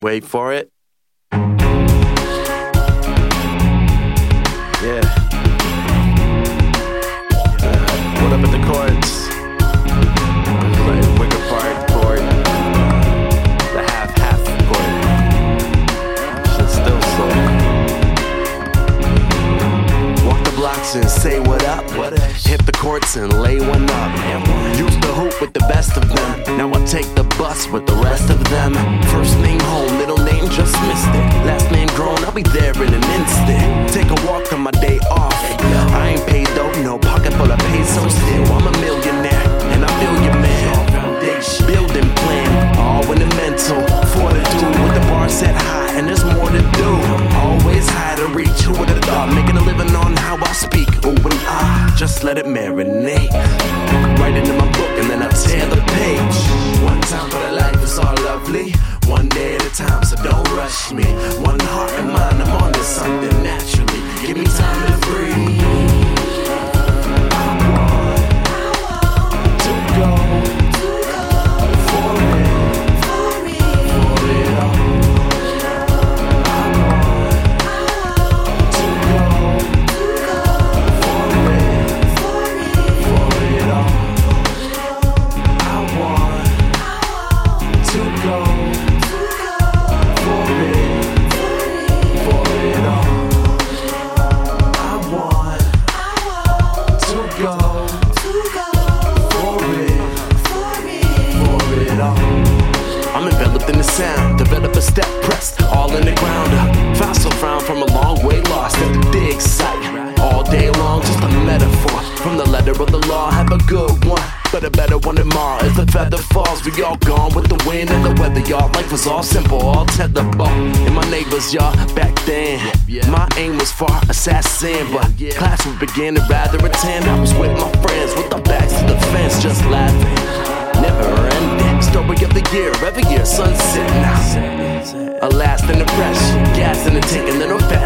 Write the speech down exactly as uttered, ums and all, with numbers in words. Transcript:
Wait for it. Yeah. Uh, what up at the courts? Like Wicker Park court. The half-half court. Shit's still slow. Walk the blocks and say what up. What Hit the courts and lay one up. Used to hoop with the best of them. Now I take the bus with the rest of them. First name home, middle name just missed it. Last name grown, I'll be there in an instant. Take a walk on my day off. I ain't paid though, no pocket full of pesos. Still, I'm a millionaire, and I feel you, man. Building plan, all in the mental. Fortitude with the bar set high, and there's more to do. Always high to reach, who would have thought? Making a living on how I speak. Ooh, and I just let it marinate. Write it in my book, and then I tear the page. One time for the life, it's all lovely. One day at a time, so don't rush me. One heart and mind, I'm on to something naturally. Give me time to breathe. I'm enveloped in the sound, develop a step pressed, all in the ground up. Fossil frown from a long way lost at the dig site. All day long, just a metaphor. From the letter of the law, have a good one, but a better one tomorrow. As the feather falls, we all gone with the wind and the weather, y'all. Life was all simple, all tetherball. And my neighbors, y'all, back then, my aim was for assassin, but class would begin to rather attend. I was with my friends, with our backs to the fence, just laughing. Never ending. Story of the year, every year, sun sitting out. A lasting impression, gas in the tank, and then a fast